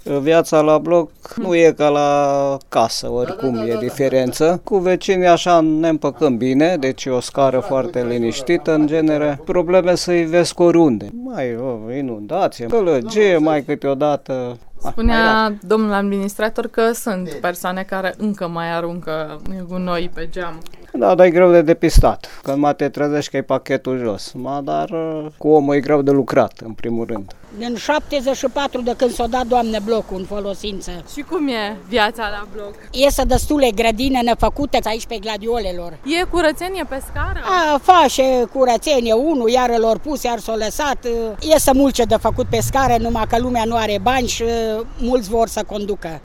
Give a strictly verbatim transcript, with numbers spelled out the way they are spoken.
Viața la bloc nu e ca la casă, oricum e diferență. Cu vecinii așa ne împăcăm bine, deci e o scară foarte liniștită în genere. Probleme să-i vezi oriunde. Mai o inundație, gălăgie mai câteodată. Spunea domnul administrator că sunt persoane care încă mai aruncă gunoi pe geam. Da, dar e greu de depistat. Când mai te trezești că e pachetul jos. Ma, dar cu omul e greu de lucrat, în primul rând. Din șaptezeci și patru, de când s-a dat, Doamne, blocul în folosință. Și cum e viața la bloc? Iesă destule grădine nefăcute aici pe Gladiolelor. E curățenie pe scară? A, face curățenie unul, iar lor pus, iar s-o lăsat. Iesă mult ce de făcut pe scară, numai că lumea nu are bani și mulți vor să conducă.